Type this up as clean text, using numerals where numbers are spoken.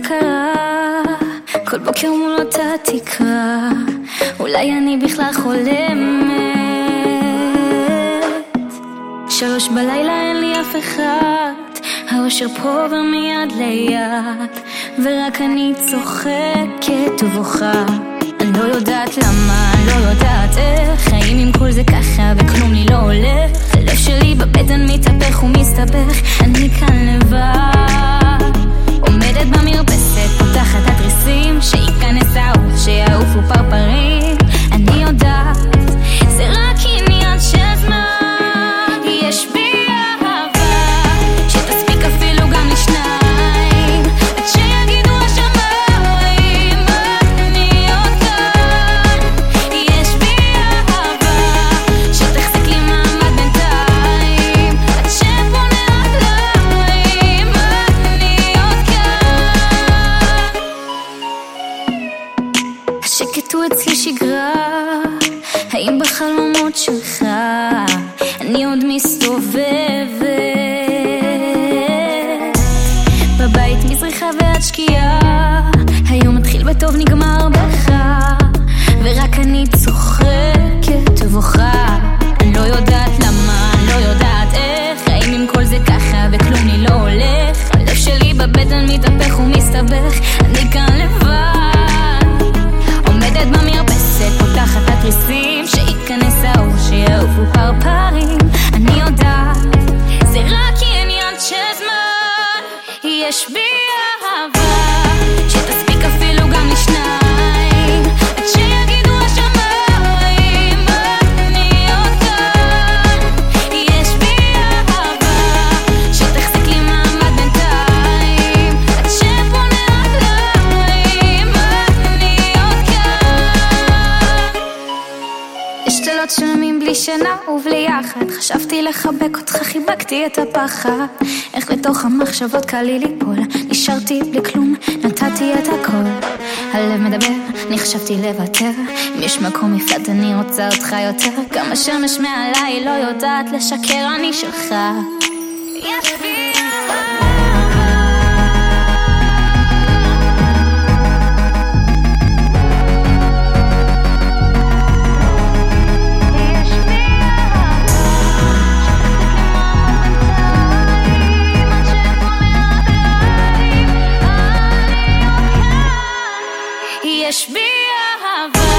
קרה, כל בוקר מול אותה תקרה, אולי אני בכלל חולמת. 3 בלילה אין לי אף אחד, האושר פה עובר מיד ליד, ורק אני צוחקת ובוכה. אני לא יודעת למה, אני לא יודעת איך, חיים עם כל זה ככה וכלום לי לא הולך. הלב שלי בבטן מתהפך ומסתבך, אני כאן לבד, עומדת במרפסת, פותחת התריסים, שייכנס האור, שיעופו פרפרים. אני יודעת, זה רק עניין של זמן, יש בי אהבה שתספיק אפילו גם לשניים, עד שיגידו השמיים אני עוד כאן. יש בי אהבה שתחזיק לי מעמד בינתיים, עד שפונה עליים אני עוד כאן. השקט הוא אצלי שגרה, האם בחלומות שלך אני עוד מסתובבת בבית מזריחה ועד שקיעה, היום מתחיל בטוב נגמר בך, ורק אני צוחקת ובוכה. אני לא יודעת למה, אני לא יודעת איך, חיים עם כל זה ככה וכלום לי לא הולך. הלב שלי בבטן מתהפך ומסתבך, אני כאן לבד, עומדת במרפסת, פותחת התריסים, שייכנס האור, שיעופו פרפרים. אני יודעת, זה רק עניין של זמן, יש בי אהבה שתספיק אפילו גם לשניים, עד שיגידו השמיים אני עוד כאן. יש בי אהבה שתחזיק לי מעמד בינתיים, עד שפונה עליים אני עוד כאן. יש תלות שלמים בלי שינה ובלי יחד, חשבתי לחבק אותך, חיבקתי את הפחד, איך לתוך המחשבות קל לי ליפול, נשארתי בלי כלום, נתתי את הכל. הלב מדבר, אני חשבתי לוותר, אם יש מקום מפלט אני רוצה אותך יותר, גם השמש מעליי לא יודעת לשקר, אני שלך. יש בי יש בי אהבה